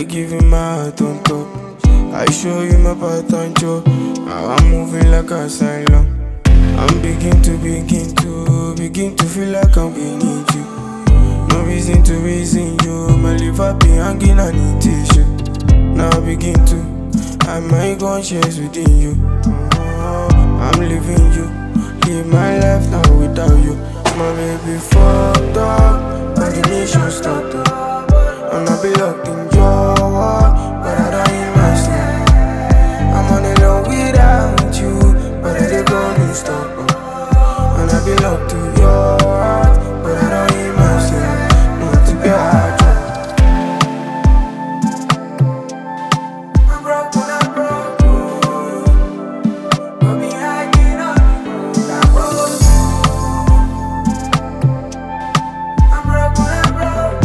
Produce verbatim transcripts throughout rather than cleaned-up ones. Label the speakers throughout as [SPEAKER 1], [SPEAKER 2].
[SPEAKER 1] giving my heart on top. I show you my pattern, Joe. Now I'm moving like a asylum. I'm begin to begin to begin to feel like I'm beneath you. No reason to reason you. My liver be hanging on a t-shirt. Now I begin to I might conscience within you. Oh, I'm leaving you. Live my life now without you. My baby fucked up, but the nation stopped up. And I be locked in your world, but I don't hear my sleep. I'm on the low without you, but I dey go non-stop. And I be locked to your heart, but I don't hear my sleep. Not to be hard. I'm broke when I'm broke, but me hiding on you. I'm broke. I'm broke when I'm broke.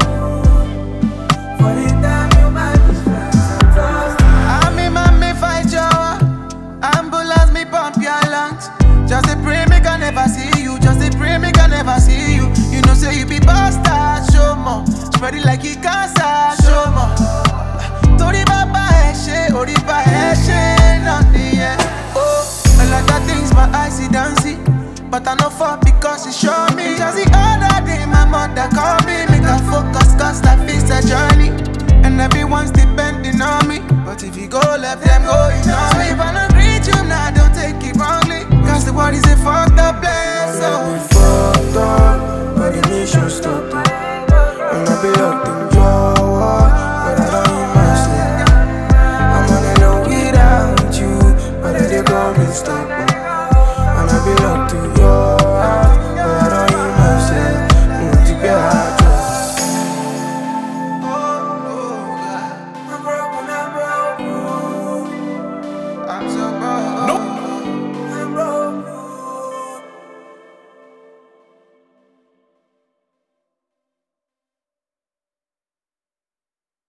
[SPEAKER 1] For the time you might be stressed.
[SPEAKER 2] I'm in my me fight your ambulance, me pump your lungs. Just a pray me can never see you. Just a pray me can never see you. You know say you be bastard, show more. Spread it like you cancer, show more. Tori baba eshe, ori ba eshe, nothing yeah. Oh, a lot of things my eyes see don't see, but I know for because you show me. Just the other day my mother called me, make her focus cause life is a journey, and everyone's depending on me. But if you go left, them going on me. If I don't greet you now, don't take it wrongly, cause the world is a fucked up place. So